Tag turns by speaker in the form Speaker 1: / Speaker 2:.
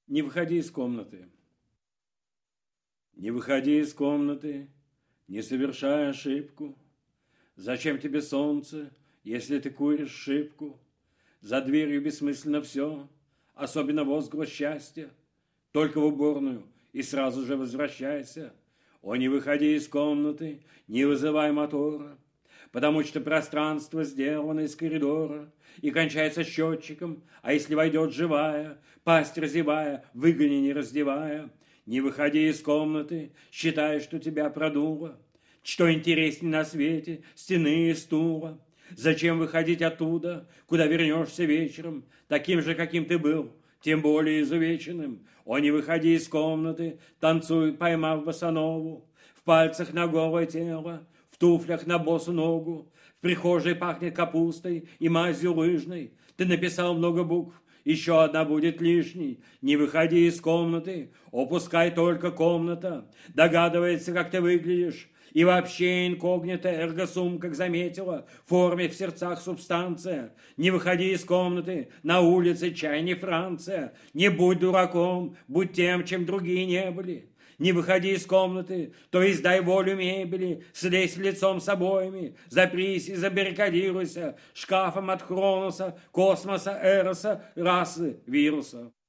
Speaker 1: Не выходи из комнаты. Не выходи из комнаты, не совершай ошибку. Зачем тебе солнце, если ты куришь шибку? За дверью бессмысленно все, особенно возглас счастья. Только в уборную и сразу же возвращайся. О, не выходи из комнаты, не вызывай мотора, потому что пространство сделано из коридора и кончается счетчиком, а если войдет живая, пасть разевая, выгони не раздевая. Не выходи из комнаты, считай, что тебя продуло. Что интересней на свете, стены и стула. Зачем выходить оттуда, куда вернешься вечером, таким же, каким ты был, тем более изувеченным? О, не выходи из комнаты, танцуй, поймав босонову, в пальцах на голое тело, в туфлях на босу ногу, в прихожей пахнет капустой и мазью лыжной. Ты написал много букв, еще одна будет лишней. Не выходи из комнаты, о, пускай только комната догадывается, как ты выглядишь. И вообще инкогнито эрго-сум, как заметила, в форме в сердцах субстанция. Не выходи из комнаты, на улице чай не Франция. Не будь дураком, будь тем, чем другие не были. Не выходи из комнаты, то есть дай волю мебели, слезь лицом с обоями, запрись и забаррикадируйся шкафом от Хроноса, космоса, Эроса, расы, вируса.